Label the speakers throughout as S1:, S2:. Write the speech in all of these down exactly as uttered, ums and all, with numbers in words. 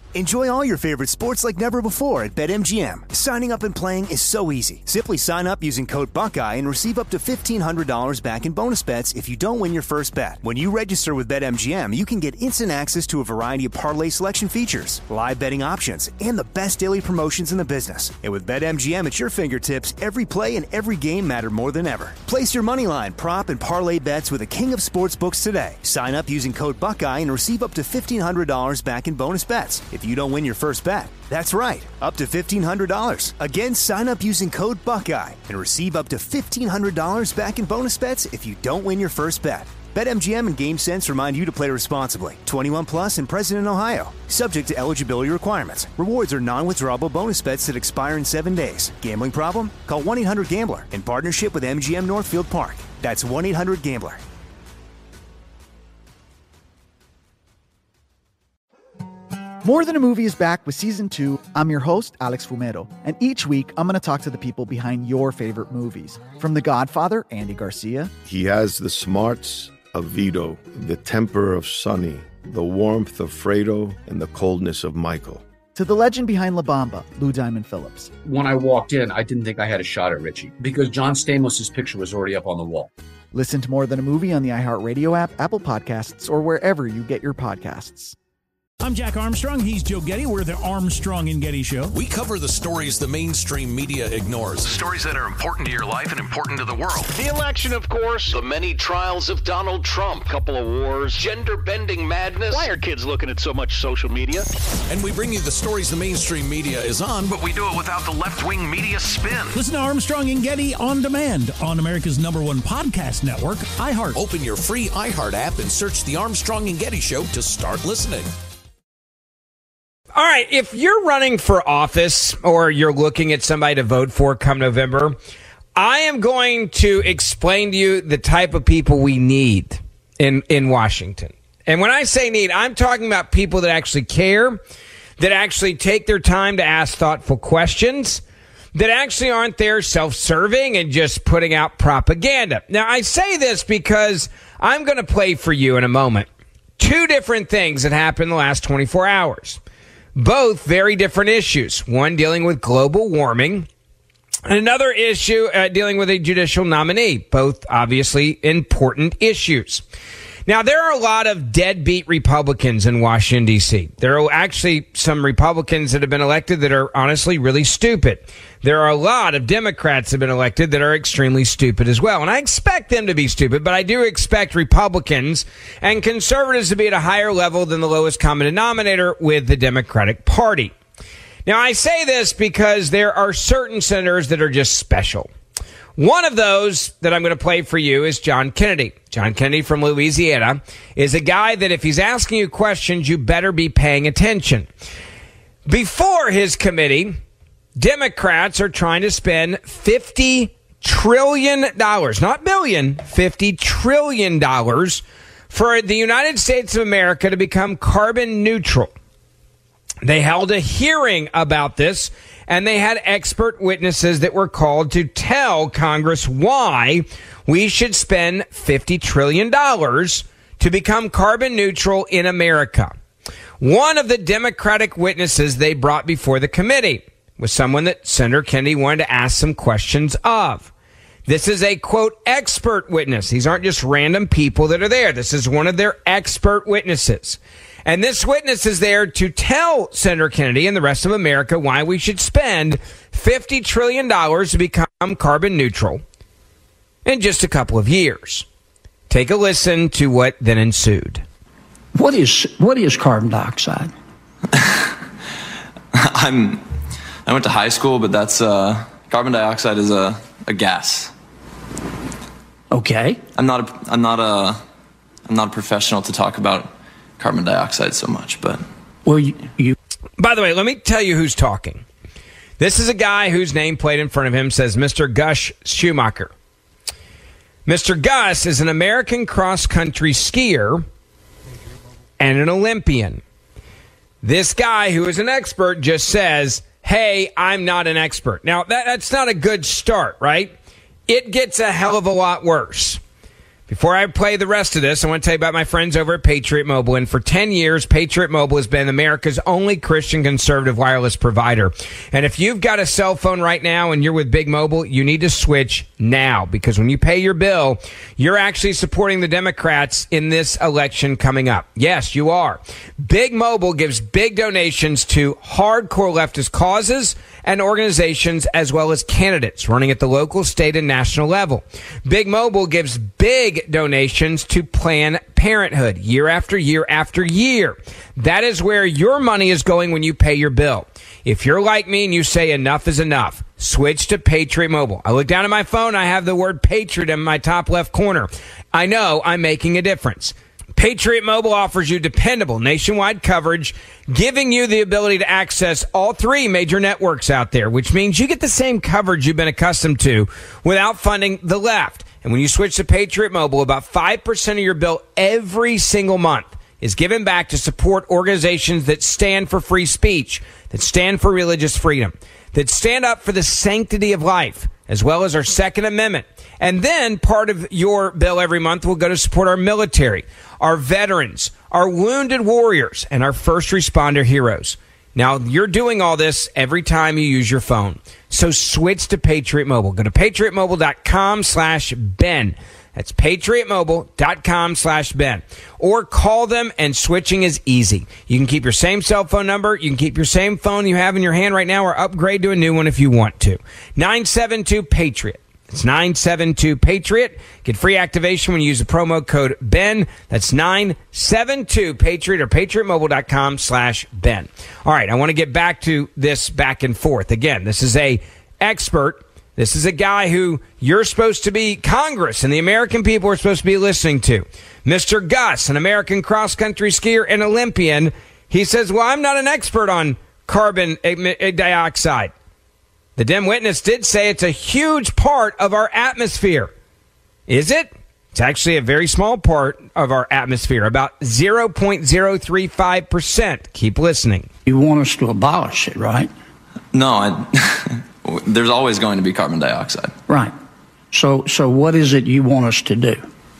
S1: Enjoy all your favorite sports like never before at BetMGM. Signing up and playing is so easy. Simply sign up using code Buckeye and receive up to fifteen hundred dollars back in bonus bets if you don't win your first bet. When you register with BetMGM, you can get instant access to a variety of parlay selection features, live betting options, and the best daily promotions in the business. And with BetMGM at your fingertips, every play and every game matter more than ever. Place your moneyline, prop, and parlay bets with the king of sportsbooks today. Sign up using code Buckeye and receive up to fifteen hundred dollars back in bonus bets if you don't win your first bet. That's right, up to fifteen hundred dollars. Again, sign up using code Buckeye and receive up to fifteen hundred dollars back in bonus bets if you don't win your first bet. BetMGM and GameSense remind you to play responsibly. twenty-one plus and present in Ohio. Subject to eligibility requirements. Rewards are non-withdrawable bonus bets that expire in seven days. Gambling problem? Call one eight hundred gambler in partnership with M G M Northfield Park. That's one eight hundred gambler.
S2: More Than a Movie is back with Season two. I'm your host, Alex Fumero, and each week I'm going to talk to the people behind your favorite movies. From The Godfather, Andy Garcia.
S3: He has the smarts of Vito, the temper of Sonny, the warmth of Fredo, and the coldness of Michael.
S2: To the legend behind La Bamba, Lou Diamond Phillips.
S4: When I walked in, I didn't think I had a shot at Richie because John Stamos' picture was already up on the wall.
S2: Listen to More Than a Movie on the iHeartRadio app, Apple Podcasts, or wherever you get your podcasts.
S5: I'm Jack Armstrong. He's Joe Getty. We're the Armstrong and Getty Show.
S6: We cover the stories the mainstream media ignores.
S7: Stories that are important to your life and important to the world.
S8: The election, of course.
S7: The many trials of Donald Trump.
S8: Couple of wars.
S7: Gender-bending madness.
S8: Why are kids looking at so much social media?
S6: And we bring you the stories the mainstream media is on,
S7: but we do it without the left-wing media spin.
S5: Listen to Armstrong and Getty on demand on America's number one podcast network, iHeart.
S6: Open your free iHeart app and search The Armstrong and Getty Show to start listening.
S9: All right, if you're running for office or you're looking at somebody to vote for come November, I am going to explain to you the type of people we need in, in Washington. And when I say need, I'm talking about people that actually care, that actually take their time to ask thoughtful questions, that actually aren't there self-serving and just putting out propaganda. Now, I say this because I'm going to play for you in a moment two different things that happened in the last twenty-four hours. Both very different issues. One dealing with global warming, and another issue uh, dealing with a judicial nominee. Both obviously important issues. Now, there are a lot of deadbeat Republicans in Washington, D C. There are actually some Republicans that have been elected that are honestly really stupid. There are a lot of Democrats that have been elected that are extremely stupid as well. And I expect them to be stupid, but I do expect Republicans and conservatives to be at a higher level than the lowest common denominator with the Democratic Party. Now, I say this because there are certain senators that are just special. One of those that I'm going to play for you is John Kennedy. John Kennedy from Louisiana is a guy that if he's asking you questions, you better be paying attention. Before his committee, Democrats are trying to spend fifty trillion dollars, not billion, fifty trillion dollars for the United States of America to become carbon neutral. They held a hearing about this, and they had expert witnesses that were called to tell Congress why we should spend fifty trillion dollars to become carbon neutral in America. One of the Democratic witnesses they brought before the committee was someone that Senator Kennedy wanted to ask some questions of. This is a, quote, expert witness. These aren't just random people that are there. This is one of their expert witnesses. And this witness is there to tell Senator Kennedy and the rest of America why we should spend fifty trillion dollars to become carbon neutral in just a couple of years. Take a listen to what then ensued.
S10: What is what is carbon dioxide?
S11: I'm I went to high school, but that's uh, carbon dioxide is a, a gas.
S10: Okay.
S11: I'm not a I'm not a I'm not a professional to talk about carbon dioxide so much, but
S10: well, you, you.
S9: By the way, let me tell you who's talking. This is a guy whose nameplate in front of him says Mister Gus Schumacher. Mister Gus is an American cross-country skier and an Olympian. This guy, who is an expert, just says, hey, I'm not an expert. Now, that, that's not a good start, right? It gets a hell of a lot worse. Before I play the rest of this, I want to tell you about my friends over at Patriot Mobile. And for ten years, Patriot Mobile has been America's only Christian conservative wireless provider. And if you've got a cell phone right now and you're with Big Mobile, you need to switch now, because when you pay your bill, you're actually supporting the Democrats in this election coming up. Yes, you are. Big Mobile gives big donations to hardcore leftist causes and organizations, as well as candidates running at the local, state, and national level. Big Mobile gives big donations to Planned Parenthood year after year after year. That is where your money is going when you pay your bill. If you're like me and you say enough is enough, switch to Patriot Mobile. I look down at my phone, I have the word Patriot in my top left corner. I know I'm making a difference. Patriot Mobile offers you dependable nationwide coverage, giving you the ability to access all three major networks out there, which means you get the same coverage you've been accustomed to without funding the left. And when you switch to Patriot Mobile, about five percent of your bill every single month is given back to support organizations that stand for free speech, that stand for religious freedom, that stand up for the sanctity of life, as well as our Second Amendment. And then part of your bill every month will go to support our military, our veterans, our wounded warriors, and our first responder heroes. Now, you're doing all this every time you use your phone. So switch to Patriot Mobile. Go to patriotmobile.com slash Ben. That's patriotmobile.com slash Ben. Or call them, and switching is easy. You can keep your same cell phone number. You can keep your same phone you have in your hand right now, or upgrade to a new one if you want to. nine seven two PATRIOT. It's nine seven two PATRIOT. Get free activation when you use the promo code Ben. That's nine seven two PATRIOT or patriotmobile.com slash Ben. All right, I want to get back to this back and forth. Again, this is a expert. This is a guy who you're supposed to be Congress and the American people are supposed to be listening to. Mister Gus, an American cross-country skier and Olympian, he says, well, I'm not an expert on carbon dioxide. The Dem Witness did say it's a huge part of our atmosphere. Is it? It's actually a very small part of our atmosphere, about zero point zero three five percent. Keep listening.
S10: You want us to abolish it, right?
S11: No, I, there's always going to be carbon dioxide.
S10: Right. So, so what is it you want us to do?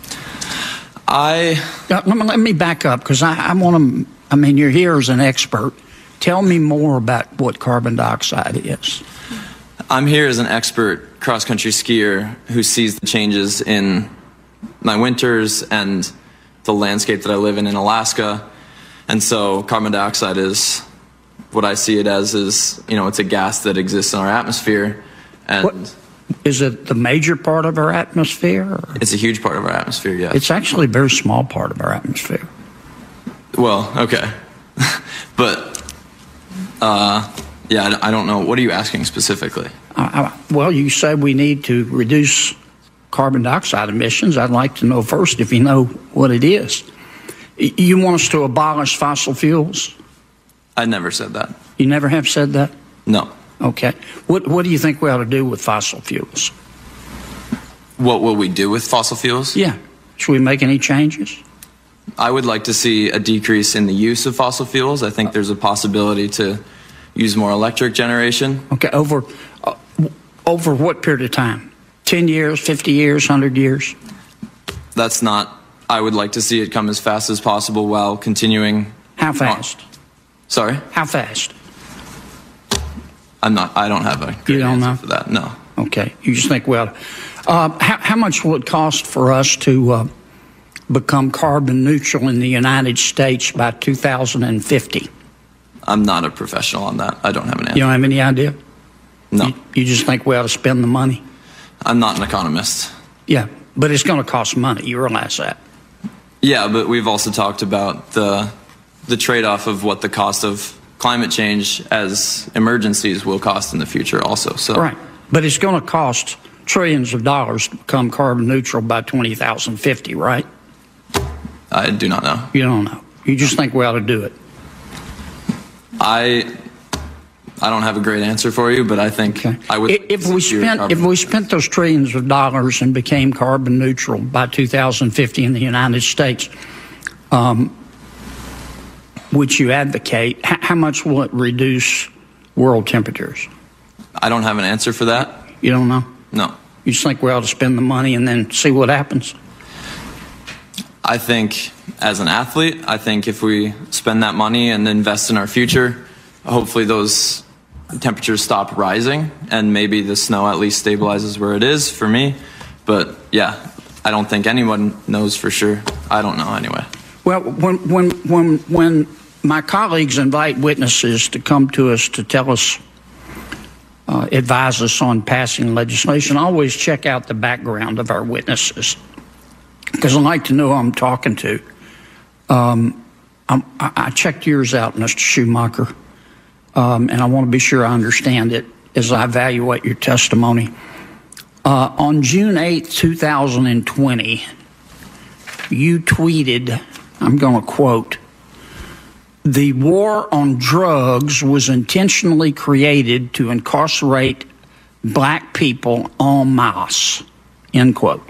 S11: I...
S10: Now, let me back up, because I, I want to, I mean, you're here as an expert. Tell me more about what carbon dioxide is.
S11: I'm here as an expert cross-country skier who sees the changes in my winters and the landscape that I live in in Alaska. And so carbon dioxide is what I see it as is, you know, it's a gas that exists in our atmosphere. And
S10: what, is it the major part of our atmosphere? Or?
S11: It's a huge part of our atmosphere, yes.
S10: It's actually a very small part of our atmosphere.
S11: Well, okay. But, uh, yeah, I don't know. What are you asking specifically?
S10: Uh, well, you said we need to reduce carbon dioxide emissions. I'd like to know first if you know what it is. You want us to abolish fossil fuels?
S11: I never said that.
S10: You never have said that?
S11: No.
S10: Okay. What What do you think we ought to do with fossil fuels?
S11: What will we do with fossil fuels?
S10: Yeah. Should we make any changes?
S11: I would like to see a decrease in the use of fossil fuels. I think there's a possibility to use more electric generation.
S10: Okay. Over, uh, over what period of time? ten years, fifty years, one hundred years?
S11: That's not... I would like to see it come as fast as possible while continuing...
S10: How fast?
S11: On. Sorry?
S10: How fast?
S11: I'm not... I don't have a great
S10: you don't
S11: answer
S10: know?
S11: for that, no.
S10: Okay. You just think, well... Uh, how, how much will it cost for us to uh, become carbon neutral in the United States by two thousand fifty?
S11: I'm not a professional on that. I don't have an answer.
S10: You don't have any idea?
S11: No.
S10: You, you just think we ought to spend the money?
S11: I'm not an economist.
S10: Yeah, but it's going to cost money. You realize that?
S11: Yeah, but we've also talked about the the trade-off of what the cost of climate change as emergencies will cost in the future also. So
S10: right, but it's going to cost trillions of dollars to become carbon neutral by twenty fifty, right?
S11: I do not know.
S10: You don't know. You just think we ought to do it.
S11: I I don't have a great answer for you, but I think
S10: okay.
S11: I would.
S10: If we spent if we spent those trillions of dollars and became carbon neutral by two thousand fifty in the United States, um, which you advocate, h- how much will it reduce world temperatures?
S11: I don't have an answer for that.
S10: You don't know?
S11: No.
S10: You just think we ought to spend the money and then see what happens?
S11: I think as an athlete, I think if we spend that money and invest in our future, hopefully those temperatures stop rising and maybe the snow at least stabilizes where it is for me. But yeah, I don't think anyone knows for sure. I don't know anyway.
S10: Well, when when when when my colleagues invite witnesses to come to us to tell us, uh, advise us on passing legislation, I always check out the background of our witnesses because I like to know who I'm talking to. Um, I'm, I, I checked yours out, Mister Schumacher, um, and I want to be sure I understand it as I evaluate your testimony. Uh, on June eighth, two thousand twenty, you tweeted, I'm going to quote, "The war on drugs was intentionally created to incarcerate black people en masse," end quote.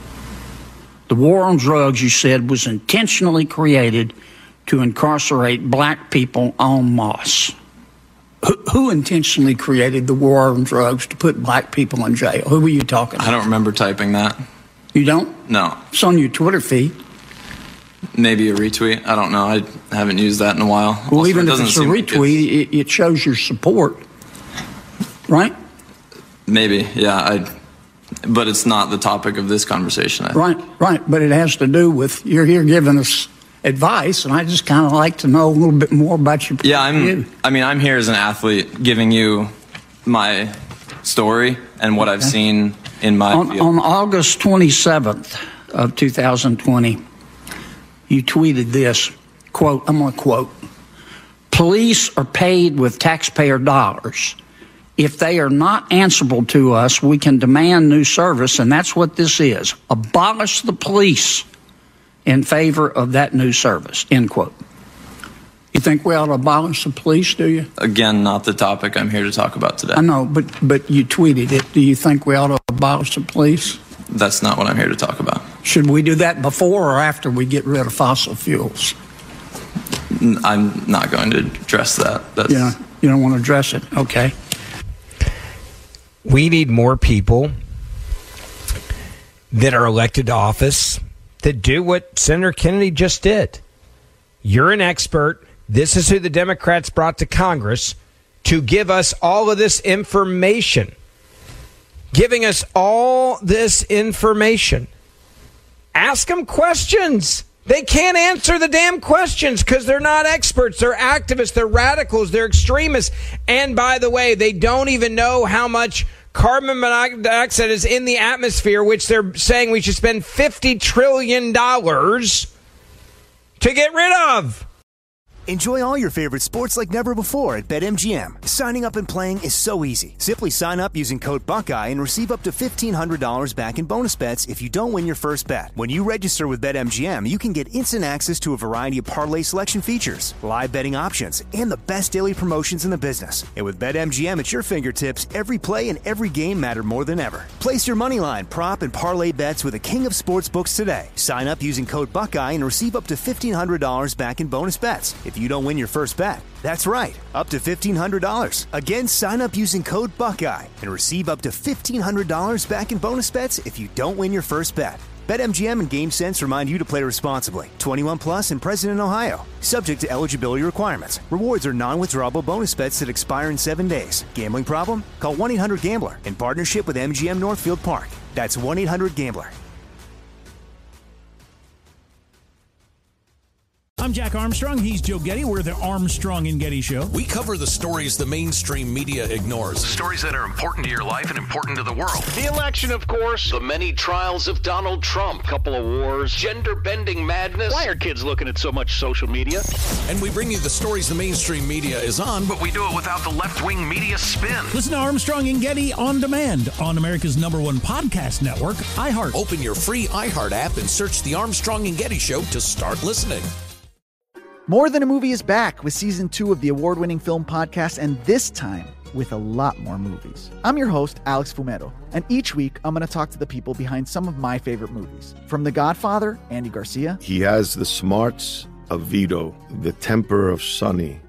S10: The war on drugs, you said, was intentionally created to incarcerate black people en masse. Who, who intentionally created the war on drugs to put black people in jail? Who were you talking about?
S11: I don't remember typing that.
S10: You don't?
S11: No.
S10: It's on your Twitter feed.
S11: Maybe a retweet. I don't know. I haven't used that in a while.
S10: Well,
S11: Also,
S10: even
S11: it
S10: if it's a
S11: seem like
S10: retweet, it, it shows your support, right?
S11: Maybe, yeah. I, but it's not the topic of this conversation. I
S10: Right, right. But it has to do with you're here giving us advice, and I just kind of like to know a little bit more about your.
S11: Yeah, I'm. I mean, I'm here as an athlete, giving you my story and what I've seen in my
S10: on,
S11: field.
S10: on August twenty-seventh of two thousand twenty, you tweeted this quote. I'm going to quote: "Police are paid with taxpayer dollars. If they are not answerable to us, we can demand new service, and that's what this is. Abolish the police in favor of that new service," end quote. You think we ought to abolish the police, do you?
S11: Again, not the topic I'm here to talk about today.
S10: I know, but but you tweeted it. Do you think we ought to abolish the police?
S11: That's not what I'm here to talk about.
S10: Should we do that before or after we get rid of fossil fuels?
S11: N- I'm not going to address that. That's...
S10: Yeah, you don't want to address it. Okay.
S9: We need more people that are elected to office that do what Senator Kennedy just did. You're an expert. This is who the Democrats brought to Congress to give us all of this information. Giving us all this information. Ask them questions. They can't answer the damn questions because they're not experts. They're activists. They're radicals. They're extremists. And by the way, they don't even know how much carbon monoxide is in the atmosphere, which they're saying we should spend fifty trillion dollars to get rid of.
S1: Enjoy all your favorite sports like never before at BetMGM. Signing up and playing is so easy. Simply sign up using code Buckeye and receive up to fifteen hundred dollars back in bonus bets if you don't win your first bet. When you register with BetMGM, you can get instant access to a variety of parlay selection features, live betting options, and the best daily promotions in the business. And with BetMGM at your fingertips, every play and every game matter more than ever. Place your moneyline, prop, and parlay bets with the king of sportsbooks today. Sign up using code Buckeye and receive up to fifteen hundred dollars back in bonus bets if you don't win your first bet. That's right, up to fifteen hundred dollars. Again, sign up using code Buckeye and receive up to fifteen hundred dollars back in bonus bets if you don't win your first bet. BetMGM and GameSense remind you to play responsibly. twenty-one plus and present in Ohio. Subject to eligibility requirements. Rewards are non-withdrawable bonus bets that expire in seven days. Gambling problem? Call one eight hundred gambler in partnership with M G M Northfield Park. That's one eight hundred gambler.
S5: I'm Jack Armstrong. He's Joe Getty. We're the Armstrong and Getty Show.
S6: We cover the stories the mainstream media ignores.
S7: Stories that are important to your life and important to the world.
S8: The election, of course.
S7: The many trials of Donald Trump.
S8: Couple of wars.
S7: Gender-bending madness.
S8: Why are kids looking at so much social media?
S6: And we bring you the stories the mainstream media is on,
S7: But we do it without the left-wing media spin.
S5: Listen to Armstrong and Getty on demand on America's number one podcast network, iHeart.
S6: Open your free iHeart app and search The Armstrong and Getty Show to start listening.
S2: More Than a Movie is back with season two of the award-winning film podcast, and this time with a lot more movies. I'm your host, Alex Fumero, and each week I'm going to talk to the people behind some of my favorite movies. From The Godfather, Andy Garcia.
S3: He has the smarts of Vito, the temper of Sonny,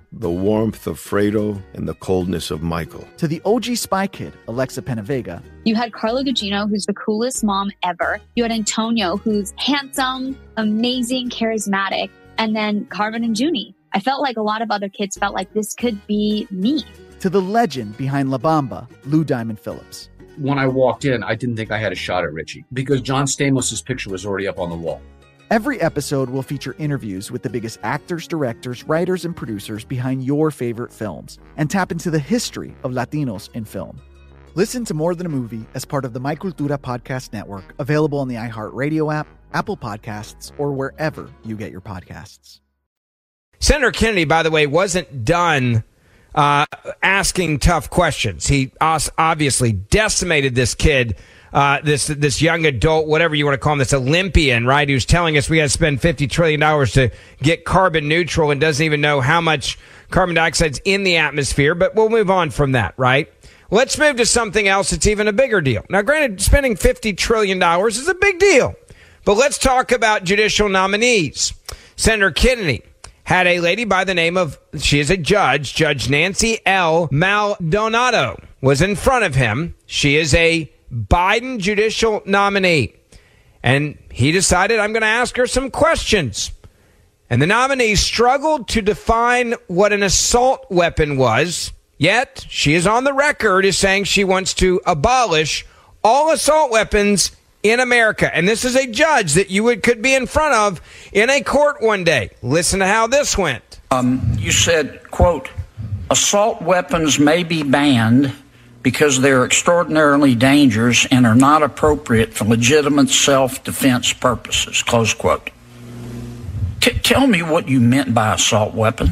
S3: the warmth of Fredo, and the coldness of Michael.
S2: To the O G Spy Kid, Alexa Penavega.
S12: You had Carla Gugino, who's the coolest mom ever. You had Antonio, who's handsome, amazing, charismatic. And then Carmen and Junie. I felt like a lot of other kids felt like this could be me.
S2: To the legend behind La Bamba, Lou Diamond Phillips.
S4: When I walked in, I didn't think I had a shot at Richie because John Stamos' picture was already up on the wall.
S2: Every episode will feature interviews with the biggest actors, directors, writers, and producers behind your favorite films and tap into the history of Latinos in film. Listen to More Than a Movie as part of the My Cultura Podcast Network, available on the iHeartRadio app, Apple Podcasts, or wherever you get your podcasts.
S9: Senator Kennedy, by the way, wasn't done uh, asking tough questions. He obviously decimated this kid, uh, this this young adult, whatever you want to call him, this Olympian, right, who's telling us we got to spend fifty trillion dollars to get carbon neutral and doesn't even know how much carbon dioxide's in the atmosphere. But we'll move on from that, right? Let's move to something else that's even a bigger deal. Now, granted, spending fifty trillion dollars is a big deal. But let's talk about judicial nominees. Senator Kennedy had a lady by the name of, she is a judge, Judge Nancy L. Maldonado, was in front of him. She is a Biden judicial nominee. And he decided, I'm going to ask her some questions. And the nominee struggled to define what an assault weapon was, yet she is on the record as saying she wants to abolish all assault weapons in America. And this is a judge that you would could be in front of in a court one day. Listen to how this went.
S10: Um, you said, quote, assault weapons may be banned because they're extraordinarily dangerous and are not appropriate for legitimate self-defense purposes, close quote. T- tell me what you meant by assault weapons.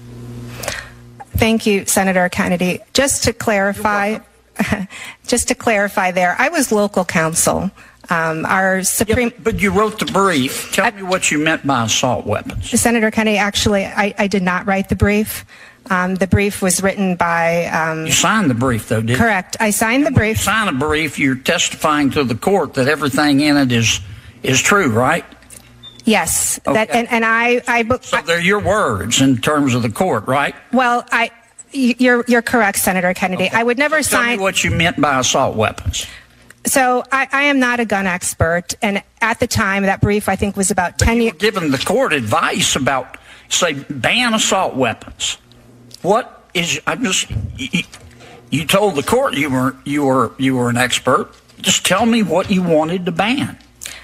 S13: Thank you, Senator Kennedy. Just to clarify, just to clarify there, I was local counsel. Um, our Supreme,
S10: yeah, but you wrote the brief. Tell I, me what you meant by assault weapons.
S13: Senator Kennedy, actually, I, I did not write the brief. Um, the brief was written by. Um,
S10: you signed the brief, though, didn't you?
S13: Correct. I signed the
S10: and
S13: brief.
S10: When you sign a brief, you're testifying to the court that everything in it is is true, right?
S13: Yes.
S10: Okay.
S13: That, and, and I, I.
S10: So they're your words in terms of the court, right?
S13: Well, I. You're you're correct, Senator Kennedy.
S10: Okay.
S13: I would never
S10: so tell
S13: sign.
S10: Tell me what you meant by assault weapons.
S13: So I, I am not a gun expert, and at the time, that brief I think was about
S10: but
S13: ten
S10: you
S13: years.
S10: Were giving the court advice about, say, ban assault weapons. What is? I'm just. You, you told the court you were you were you were an expert. Just tell me what you wanted to ban.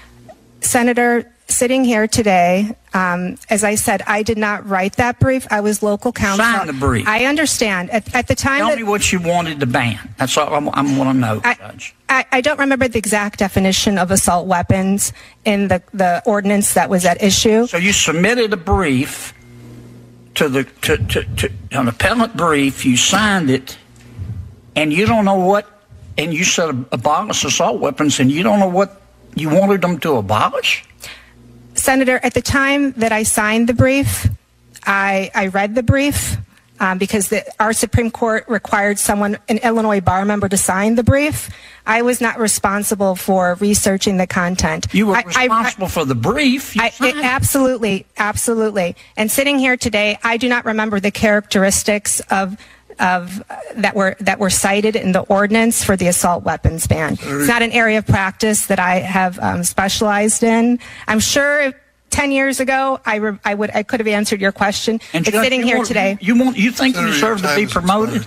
S13: Senator, sitting here today, um, as I said, I did not write that brief. I was local counsel.
S10: Sign the brief.
S13: I understand. At, at the time,
S10: tell
S13: that,
S10: me what you wanted to ban. That's all I'm, I want to know,
S13: I,
S10: Judge.
S13: I, I don't remember the exact definition of assault weapons in the, the ordinance that was at issue.
S10: So you submitted a brief to the to, to, to an appellate brief. You signed it, and you don't know what. And you said abolish assault weapons, and you don't know what you wanted them to abolish.
S13: Senator, at the time that I signed the brief, I, I read the brief um, because the, our Supreme Court required someone, an Illinois bar member, to sign the brief. I was not responsible for researching the content.
S10: You were
S13: I,
S10: responsible
S13: I,
S10: for the brief. You
S13: I, it, absolutely, absolutely. And sitting here today, I do not remember the characteristics of of uh, that were that were cited in the ordinance for the assault weapons ban. It's not an area of practice that I have um, specialized in. I'm sure ten years ago I, re- I would I could have answered your question.
S10: And
S13: but
S10: Judge,
S13: sitting here
S10: want,
S13: today,
S10: you want you think you deserve to be promoted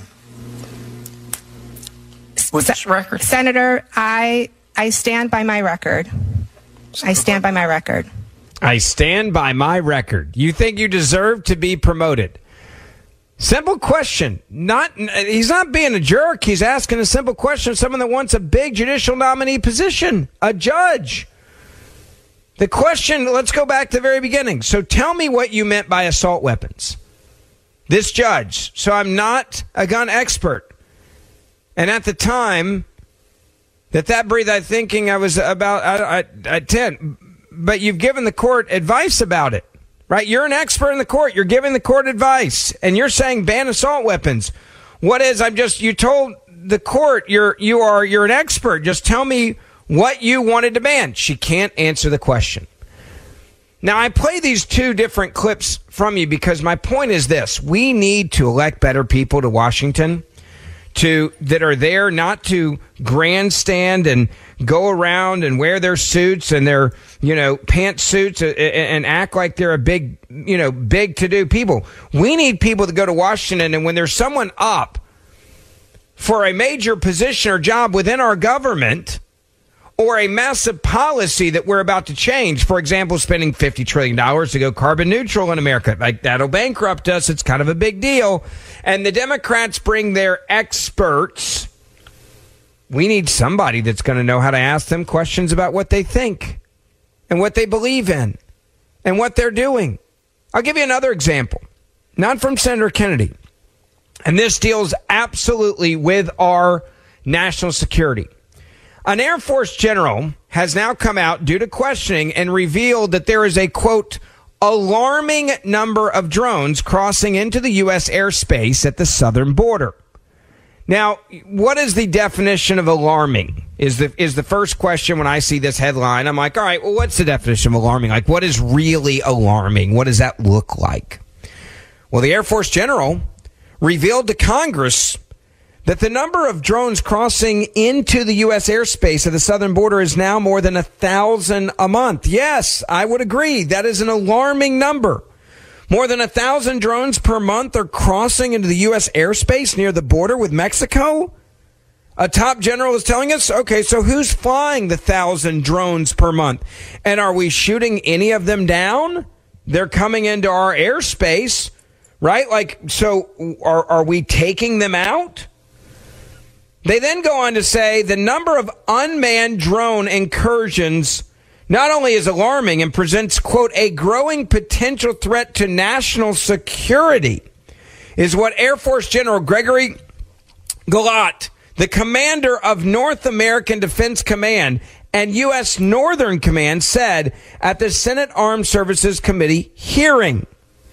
S10: with this record,
S13: Senator? I I stand by my record. I stand by my record.
S9: I stand by my record. You think you deserve to be promoted? Simple question. Not he's not being a jerk. He's asking a simple question of someone that wants a big judicial nominee position, a judge. The question, let's go back to the very beginning. So tell me what you meant by assault weapons. This judge. So I'm not a gun expert. And at the time that that breathed, I'm thinking I was about at, at ten. But you've given the court advice about it. Right, you're an expert in the court. You're giving the court advice, and you're saying ban assault weapons. What is? I'm just. You told the court you're you are you're an expert. Just tell me what you wanted to ban. She can't answer the question. Now, I play these two different clips from you because my point is this. We need to elect better people to Washington to that are there not to grandstand and go around and wear their suits and their, you know, pantsuits and, and act like they're a big, you know, big to-do people. We need people to go to Washington, and when there's someone up for a major position or job within our government or a massive policy that we're about to change, for example, spending fifty trillion dollars to go carbon neutral in America, like that'll bankrupt us. It's kind of a big deal. And the Democrats bring their experts. We need somebody that's going to know how to ask them questions about what they think and what they believe in and what they're doing. I'll give you another example, not from Senator Kennedy. And this deals absolutely with our national security. An Air Force general has now come out due to questioning and revealed that there is a, quote, alarming number of drones crossing into the U S airspace at the southern border. Now, what is the definition of alarming is the is the first question when I see this headline. I'm like, all right, well, what's the definition of alarming? Like, what is really alarming? What does that look like? Well, the Air Force general revealed to Congress that the number of drones crossing into the U S airspace at the southern border is now more than a thousand a month. Yes, I would agree. That is an alarming number. More than a thousand drones per month are crossing into the U S airspace near the border with Mexico. A top general is telling us, okay, so who's flying the thousand drones per month? And are we shooting any of them down? They're coming into our airspace, right? Like, so are, are we taking them out? They then go on to say the number of unmanned drone incursions not only is alarming and presents, quote, a growing potential threat to national security, is what Air Force General Gregory Galat, the commander of North American Defense Command and U S Northern Command, said at the Senate Armed Services Committee hearing.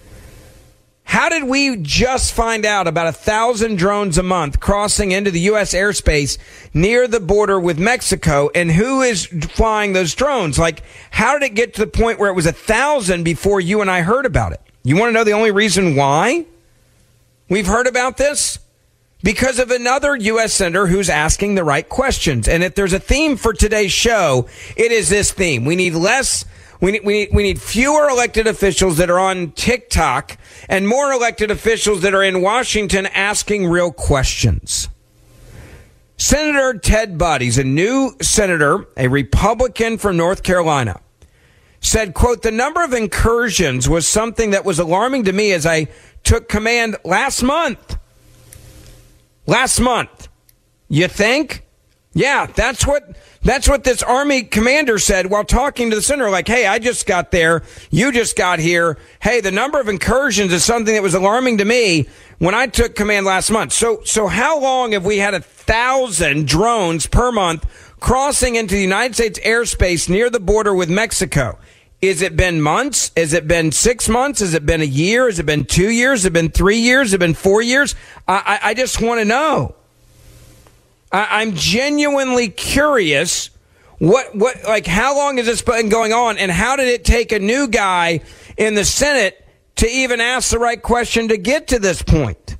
S9: How did we just find out about a thousand drones a month crossing into the U S airspace near the border with Mexico? And who is flying those drones? Like, how did it get to the point where it was a thousand before you and I heard about it? You want to know the only reason why we've heard about this? Because of another U S senator who's asking the right questions. And if there's a theme for today's show, it is this theme. We need less We need, we need, we need fewer elected officials that are on TikTok and more elected officials that are in Washington asking real questions. Senator Ted Budd, he's a new senator, a Republican from North Carolina, said, quote, the number of incursions was something that was alarming to me as I took command last month. Last month. You think? Yeah, that's what that's what this Army commander said while talking to the senator. Like, hey, I just got there. You just got here. Hey, the number of incursions is something that was alarming to me when I took command last month. So, so how long have we had a thousand drones per month crossing into the United States airspace near the border with Mexico? Is it been months? Has it been six months? Has it been a year? Has it been two years? Has it been three years? Has it been four years? I, I, I just want to know. I'm genuinely curious what, what, like, how long has this been going on, and how did it take a new guy in the Senate to even ask the right question to get to this point?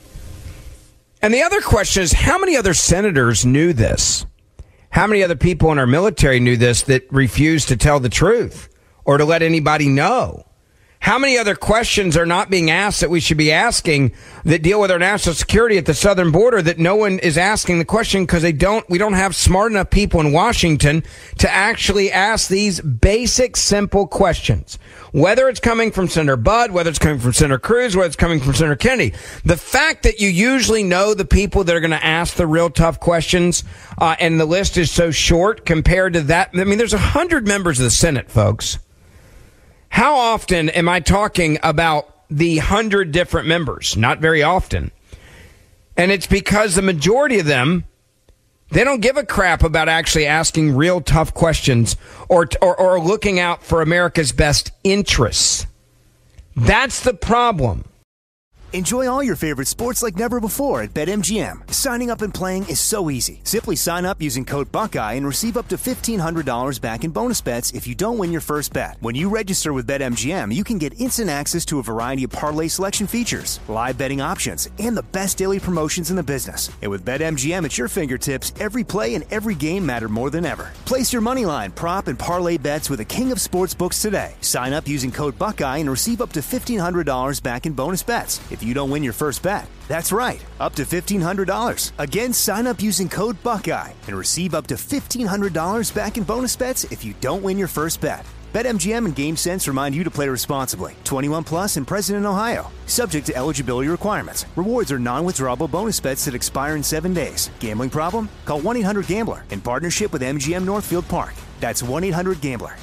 S9: And the other question is, how many other senators knew this? How many other people in our military knew this that refused to tell the truth or to let anybody know? How many other questions are not being asked that we should be asking that deal with our national security at the southern border that no one is asking the question because they don't, we don't have smart enough people in Washington to actually ask these basic, simple questions. Whether it's coming from Senator Budd, whether it's coming from Senator Cruz, whether it's coming from Senator Kennedy, the fact that you usually know the people that are going to ask the real tough questions, uh, and the list is so short compared to that. I mean, there's a hundred members of the Senate, folks. How often am I talking about the hundred different members? Not very often. And it's because the majority of them, they don't give a crap about actually asking real tough questions or, or, or looking out for America's best interests. That's the problem.
S1: Enjoy all your favorite sports like never before at BetMGM. Signing up and playing is so easy. Simply sign up using code Buckeye and receive up to fifteen hundred dollars back in bonus bets if you don't win your first bet. When you register with BetMGM, you can get instant access to a variety of parlay selection features, live betting options, and the best daily promotions in the business. And with BetMGM at your fingertips, every play and every game matter more than ever. Place your moneyline, prop, and parlay bets with the king of sportsbooks today. Sign up using code Buckeye and receive up to fifteen hundred dollars back in bonus bets if you don't win your first bet. That's right, up to fifteen hundred dollars. Again, sign up using code Buckeye and receive up to fifteen hundred dollars back in bonus bets if you don't win your first bet. BetMGM and GameSense remind you to play responsibly. twenty-one plus and present in Ohio. Subject to eligibility requirements. Rewards are non-withdrawable bonus bets that expire in seven days. Gambling problem? Call one eight hundred gambler in partnership with M G M Northfield Park. That's one eight hundred gambler.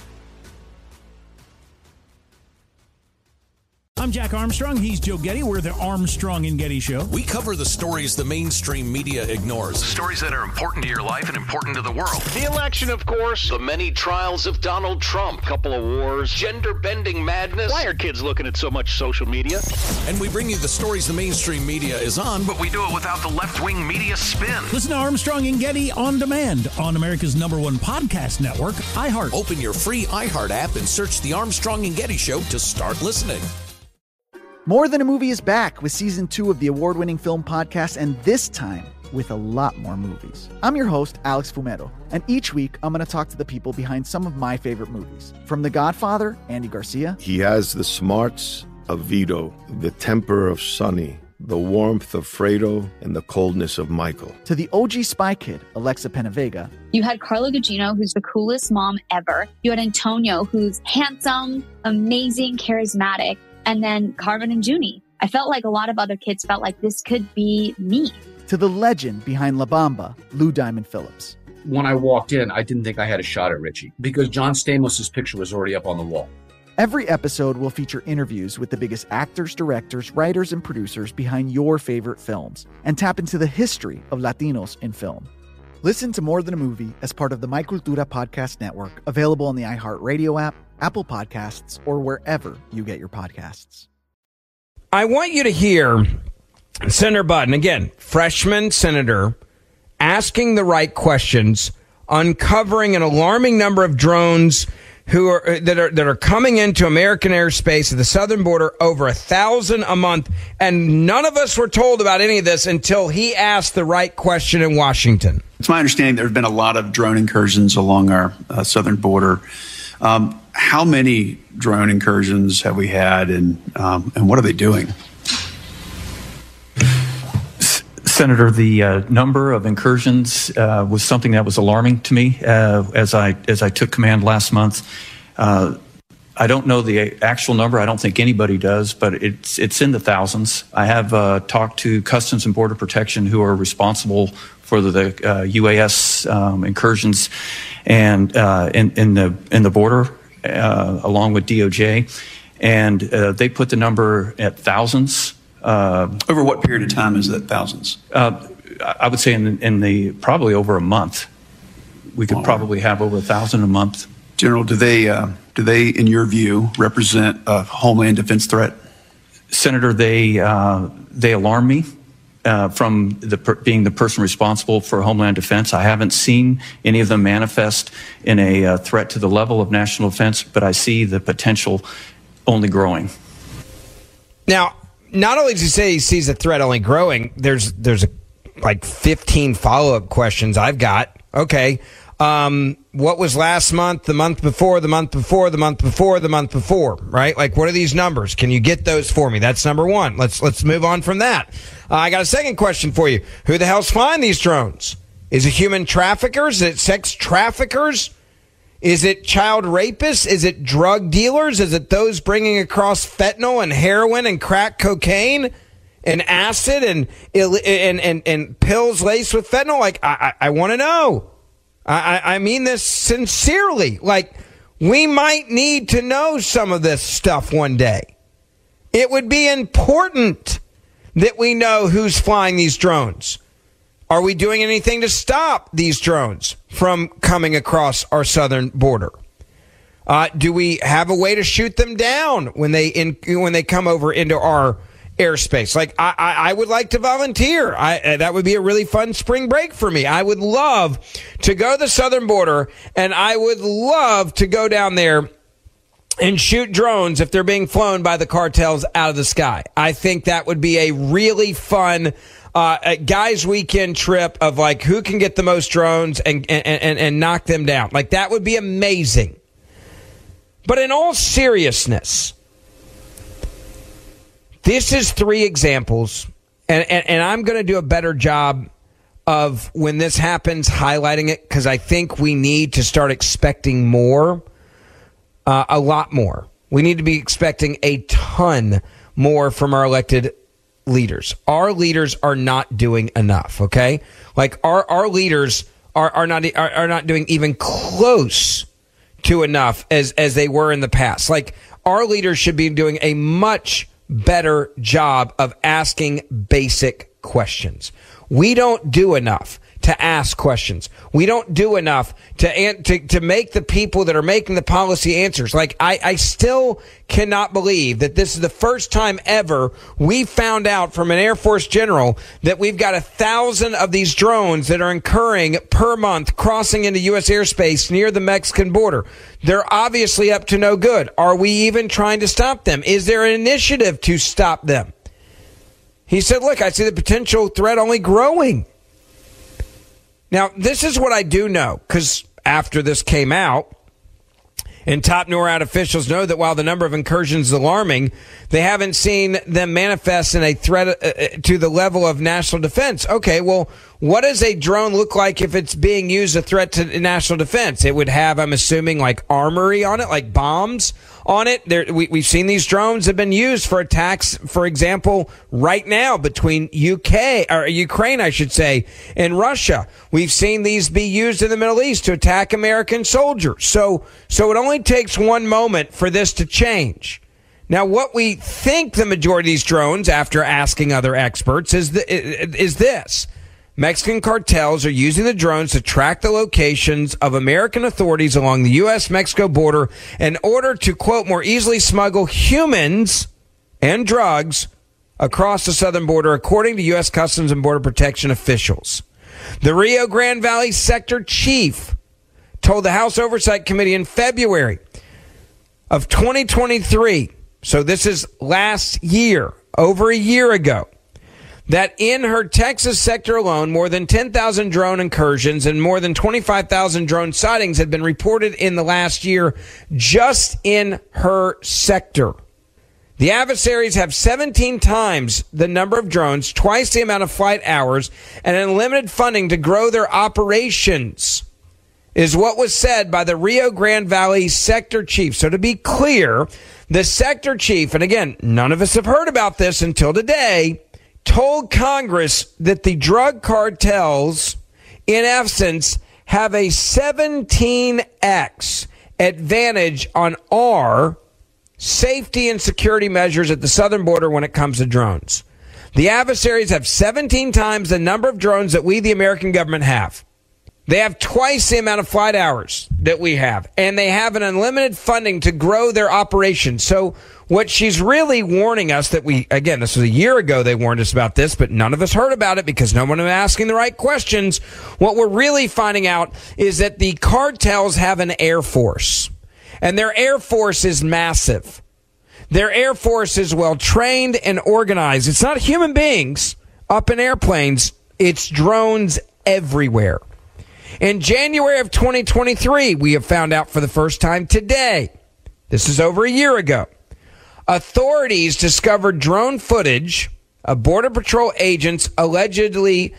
S5: I'm Jack Armstrong. He's Joe Getty. We're the Armstrong and Getty Show.
S6: We cover the stories the mainstream media ignores.
S7: Stories that are important to your life and important to the world.
S8: The election, of course.
S7: The many trials of Donald Trump.
S8: Couple of wars.
S7: Gender-bending madness.
S8: Why are kids looking at so much social media?
S6: And we bring you the stories the mainstream media is on,
S7: But we do it without the left-wing media spin.
S5: Listen to Armstrong and Getty on demand on America's number one podcast network, iHeart.
S6: Open your free iHeart app and search the Armstrong and Getty Show to start listening.
S2: More Than a Movie is back with season two of the award-winning film podcast, and this time with a lot more movies. I'm your host, Alex Fumero, and each week I'm going to talk to the people behind some of my favorite movies. From The Godfather, Andy Garcia.
S3: He has the smarts of Vito, the temper of Sonny, the warmth of Fredo, and the coldness of Michael.
S2: To the O G Spy Kid, Alexa Penavega.
S12: You had Carla Gugino, who's the coolest mom ever. You had Antonio, who's handsome, amazing, charismatic. And then Carmen and Junie. I felt like a lot of other kids felt like this could be me.
S2: To the legend behind La Bamba, Lou Diamond Phillips.
S4: When I walked in, I didn't think I had a shot at Richie because John Stamos' picture was already up on the wall.
S2: Every episode will feature interviews with the biggest actors, directors, writers, and producers behind your favorite films and tap into the history of Latinos in film. Listen to More Than a Movie as part of the My Cultura podcast network, available on the iHeartRadio app, Apple Podcasts, or wherever you get your podcasts.
S9: I want you to hear Senator Budden, again, freshman senator, asking the right questions, uncovering an alarming number of drones who are that are that are coming into American airspace at the southern border, over a thousand a month, and none of us were told about any of this until he asked the right question in Washington.
S14: It's my understanding there have been a lot of drone incursions along our uh, southern border. Um, how many drone incursions have we had, and um, and what are they doing?
S15: Senator, the uh, number of incursions uh, was something that was alarming to me uh, as I as I took command last month. Uh, I don't know the actual number. I don't think anybody does, but it's it's in the thousands. I have uh, talked to Customs and Border Protection, who are responsible for the uh, U A S um, incursions and uh, in, in the in the border, uh, along with D O J, and uh, they put the number at thousands.
S14: Uh, over what period of time is that, thousands?
S15: Uh, I would say in, in the probably over a month. We could All probably right. have over a thousand a month.
S14: General, do they uh, do they, in your view, represent a homeland defense threat?
S15: Senator, they uh, they alarm me. Uh, from the per- being the person responsible for Homeland Defense, I haven't seen any of them manifest in a uh, threat to the level of national defense, but I see the potential only growing.
S9: Now, not only does he say he sees the threat only growing, there's there's a, like fifteen follow-up questions I've got. Okay, um, what was last month, the month before, the month before, the month before, the month before, right? Like, what are these numbers? Can you get those for me? That's number one. Let's let's move on from that. Uh, I got a second question for you. Who the hell's flying these drones? Is it human traffickers? Is it sex traffickers? Is it child rapists? Is it drug dealers? Is it those bringing across fentanyl and heroin and crack cocaine and acid and and and, and pills laced with fentanyl? Like, I, I, I want to know. I, I mean this sincerely. Like, we might need to know some of this stuff one day. It would be important that we know who's flying these drones. Are we doing anything to stop these drones from coming across our southern border? Uh, do we have a way to shoot them down when they in, when they come over into our airspace. Like, I, I, I would like to volunteer. I, uh, that would be a really fun spring break for me. I would love to go to the southern border, and I would love to go down there and shoot drones if they're being flown by the cartels out of the sky. I think that would be a really fun uh, guys' weekend trip of like who can get the most drones and, and, and, and knock them down. Like, that would be amazing. But in all seriousness, this is three examples, and, and, and I'm going to do a better job of when this happens highlighting it, because I think we need to start expecting more. Uh, a lot more. We need to be expecting a ton more from our elected leaders. Our leaders are not doing enough, okay? Like, our, our leaders are, are not are, are not doing even close to enough as, as they were in the past. Like, our leaders should be doing a much better job of asking basic questions. We don't do enough to ask questions. We don't do enough to, to to make the people that are making the policy answers. Like, I, I still cannot believe that this is the first time ever we found out from an Air Force general that we've got a thousand of these drones that are incurring per month crossing into U S airspace near the Mexican border. They're obviously up to no good. Are we even trying to stop them? Is there an initiative to stop them? He said, look, I see the potential threat only growing. Now, this is what I do know, because after this came out, and top NORAD officials know that while the number of incursions is alarming, they haven't seen them manifest in a threat uh, to the level of national defense. Okay, well, what does a drone look like if it's being used a threat to national defense? It would have, I'm assuming, like armory on it, like bombs on it. There, we, we've seen these drones have been used for attacks, for example, right now between U K or Ukraine, I should say, and Russia. We've seen these be used in the Middle East to attack American soldiers. So, so it only takes one moment for this to change. Now, what we think the majority of these drones, after asking other experts, is the, is this. Mexican cartels are using the drones to track the locations of American authorities along the U S Mexico border in order to, quote, more easily smuggle humans and drugs across the southern border, according to U S Customs and Border Protection officials. The Rio Grande Valley sector chief told the House Oversight Committee in February of twenty twenty-three, so this is last year, over a year ago, that in her Texas sector alone, more than ten thousand drone incursions and more than twenty-five thousand drone sightings had been reported in the last year just in her sector. The adversaries have seventeen times the number of drones, twice the amount of flight hours, and unlimited funding to grow their operations, is what was said by the Rio Grande Valley sector chief. So to be clear, the sector chief, and again, none of us have heard about this until today, told Congress that the drug cartels, in essence, have a seventeen x advantage on our safety and security measures at the southern border when it comes to drones. The adversaries have seventeen times the number of drones that we, the American government, have. They have twice the amount of flight hours that we have, and they have an unlimited funding to grow their operation. So what she's really warning us that we, again, this was a year ago they warned us about this, but none of us heard about it because no one was asking the right questions. What we're really finding out is that the cartels have an air force, and their air force is massive. Their air force is well trained and organized. It's not human beings up in airplanes. It's drones everywhere. In January of twenty twenty-three, we have found out for the first time today, this is over a year ago, authorities discovered drone footage of Border Patrol agents allegedly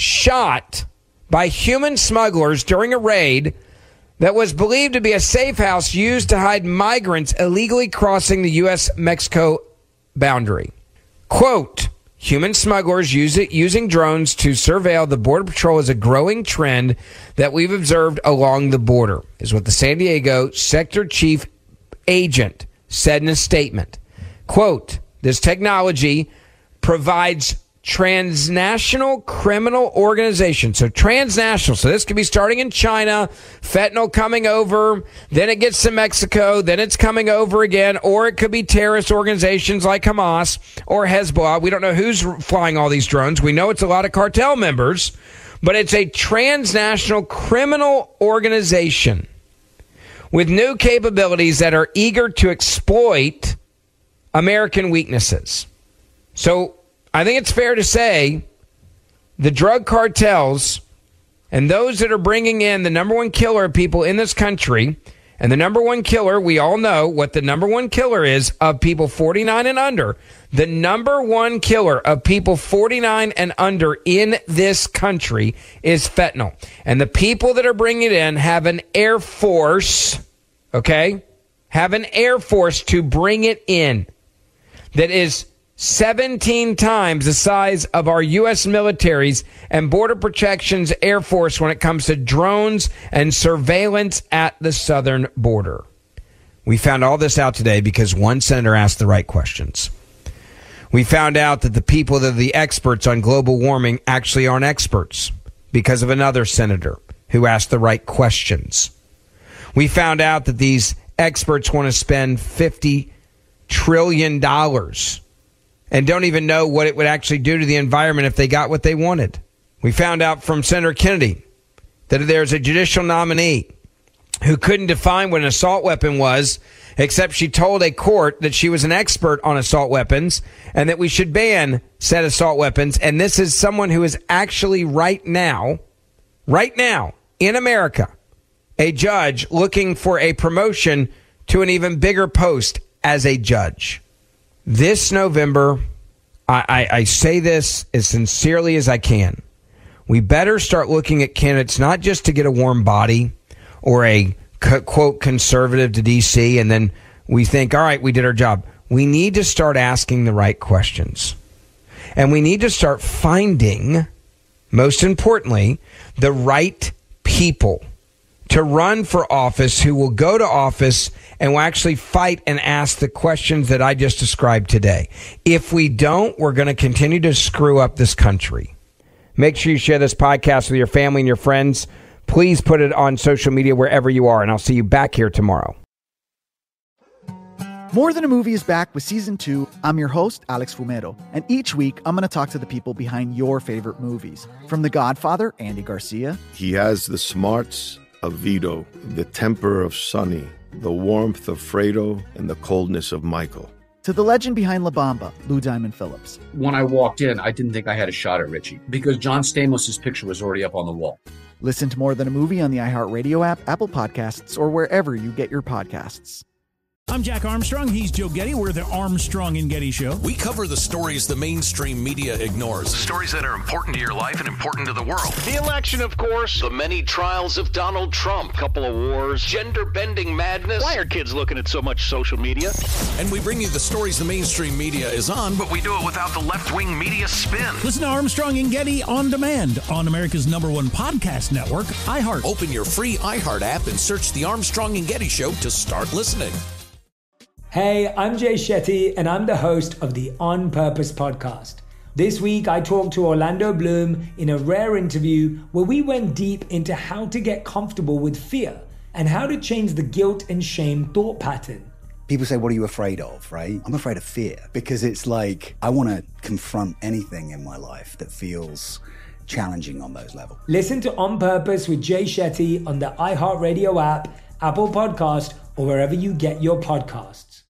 S9: shot by human smugglers during a raid that was believed to be a safe house used to hide migrants illegally crossing the U S Mexico boundary. Quote, human smugglers use it, using drones to surveil the Border Patrol is a growing trend that we've observed along the border, is what the San Diego sector chief agent said in a statement. Quote, this technology provides transnational criminal organization. So transnational. So this could be starting in China, fentanyl coming over, then it gets to Mexico, then it's coming over again, or it could be terrorist organizations like Hamas or Hezbollah. We don't know who's flying all these drones. We know it's a lot of cartel members, but it's a transnational criminal organization with new capabilities that are eager to exploit American weaknesses. So I think it's fair to say the drug cartels and those that are bringing in the number one killer of people in this country, and the number one killer, we all know what the number one killer is of people forty-nine and under. The number one killer of people forty-nine and under in this country is fentanyl. And the people that are bringing it in have an air force, okay, have an air force to bring it in that is seventeen times the size of our U S military's and Border Protection's Air Force when it comes to drones and surveillance at the southern border. We found all this out today because one senator asked the right questions. We found out that the people that are the experts on global warming actually aren't experts because of another senator who asked the right questions. We found out that these experts want to spend fifty trillion dollars and don't even know what it would actually do to the environment if they got what they wanted. We found out from Senator Kennedy that there's a judicial nominee who couldn't define what an assault weapon was, except she told a court that she was an expert on assault weapons and that we should ban said assault weapons. And this is someone who is actually right now, right now in America, a judge looking for a promotion to an even bigger post as a judge. This November, I, I, I say this as sincerely as I can. We better start looking at candidates not just to get a warm body or a, quote, conservative to D C, and then we think, all right, we did our job. We need to start asking the right questions. And we need to start finding, most importantly, the right people to run for office who will go to office and will actually fight and ask the questions that I just described today. If we don't, we're going to continue to screw up this country. Make sure you share this podcast with your family and your friends. Please put it on social media wherever you are, and I'll see you back here tomorrow.
S2: More Than a Movie is back with season two. I'm your host, Alex Fumero, and each week I'm going to talk to the people behind your favorite movies. From The Godfather, Andy Garcia.
S3: He has the smarts of Vito, the temper of Sonny, the warmth of Fredo, and the coldness of Michael.
S2: To the legend behind La Bamba, Lou Diamond Phillips.
S4: When I walked in, I didn't think I had a shot at Richie because John Stamos' picture was already up on the wall.
S2: Listen to More Than a Movie on the iHeartRadio app, Apple Podcasts, or wherever you get your podcasts.
S5: I'm Jack Armstrong. He's Joe Getty. We're the Armstrong and Getty Show.
S6: We cover the stories the mainstream media ignores.
S7: Stories that are important to your life and important to the world.
S8: The election, of course.
S7: The many trials of Donald Trump.
S8: Couple of wars.
S7: Gender-bending madness.
S8: Why are kids looking at so much social media?
S6: And we bring you the stories the mainstream media is on,
S7: But we do it without the left-wing media spin.
S5: Listen to Armstrong and Getty on demand on America's number one podcast network, iHeart.
S6: Open your free iHeart app and search The Armstrong and Getty Show to start listening.
S16: Hey, I'm Jay Shetty, and I'm the host of the On Purpose podcast. This week, I talked to Orlando Bloom in a rare interview where we went deep into how to get comfortable with fear and how to change the guilt and shame thought pattern.
S17: People say, what are you afraid of, right? I'm afraid of fear because it's like I want to confront anything in my life that feels challenging on those levels.
S16: Listen to On Purpose with Jay Shetty on the iHeartRadio app, Apple Podcast, or wherever you get your podcasts.